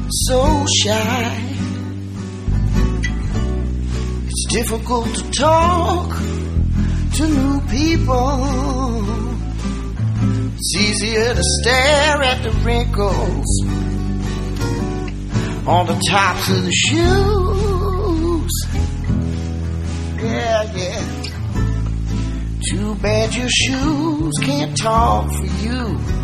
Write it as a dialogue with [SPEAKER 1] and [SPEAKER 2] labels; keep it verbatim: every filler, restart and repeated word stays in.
[SPEAKER 1] so shy. It's difficult to talk to new people. It's easier to stare at the wrinkles on the tops of the shoes. Yeah, yeah. Too bad your shoes can't talk for you.